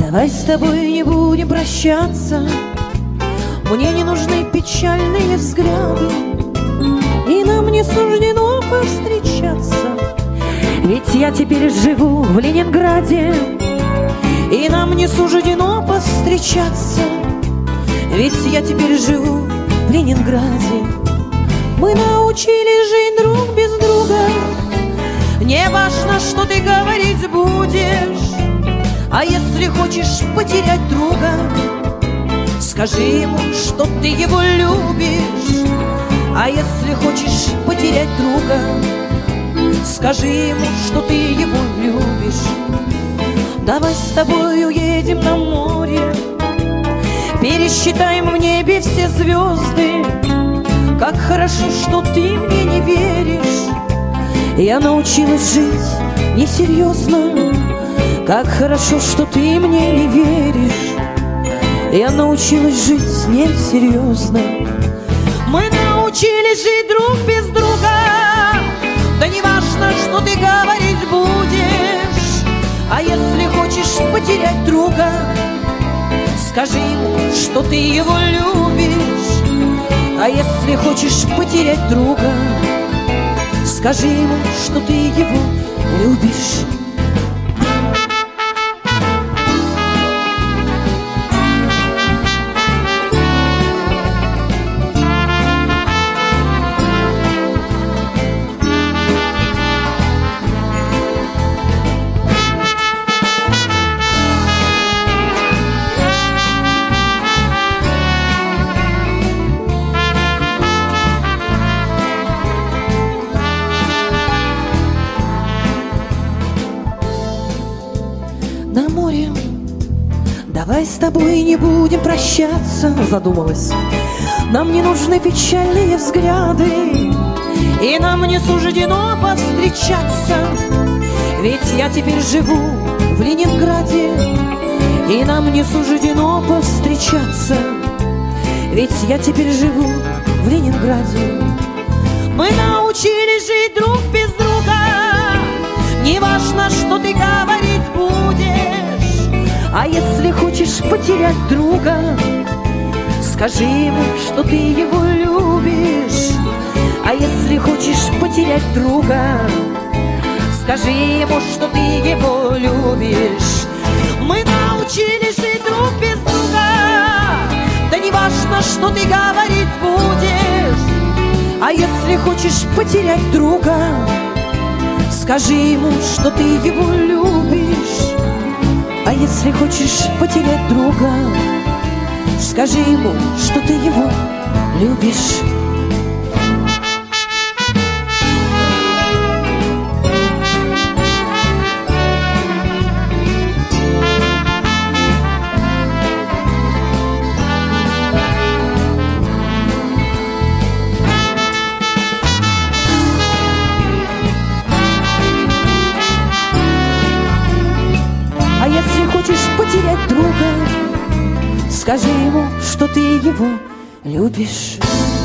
Давай с тобой не будем прощаться, мне не нужны печальные взгляды, и нам не суждено повстречаться, ведь я теперь живу в Ленинграде. И нам не суждено повстречаться, ведь я теперь живу в Ленинграде. Мы научились жить друг без друга, не важно, что ты говорить будешь. А если хочешь потерять друга, скажи ему, что ты его любишь. А если хочешь потерять друга, скажи ему, что ты его любишь. Давай с тобой уедем на море, пересчитаем в небе все звезды. Как хорошо, что ты мне не веришь, я научилась жить несерьезно. Как хорошо, что ты мне не веришь, я научилась жить несерьезно. Мы научились жить друг без друга, да не важно, что ты говорить будешь. А если хочешь потерять друга, скажи ему, что ты его любишь. А если хочешь потерять друга, скажи ему, что ты его любишь. На море давай с тобой не будем прощаться, задумалась. Нам не нужны печальные взгляды, и нам не суждено повстречаться, ведь я теперь живу в Ленинграде. И нам не суждено повстречаться, ведь я теперь живу в Ленинграде. Мы научились жить друг без друга, не важно, что ты говорить будешь. А если хочешь потерять друга, скажи ему, что ты его любишь. А если хочешь потерять друга, скажи ему, что ты его любишь. Мы научились жить друг без друга, да не важно, что ты говорить будешь. А если хочешь потерять друга, скажи ему, что ты его любишь. А если хочешь потерять друга, скажи ему, что ты его любишь. А если хочешь потерять друга, скажи ему, что ты его любишь.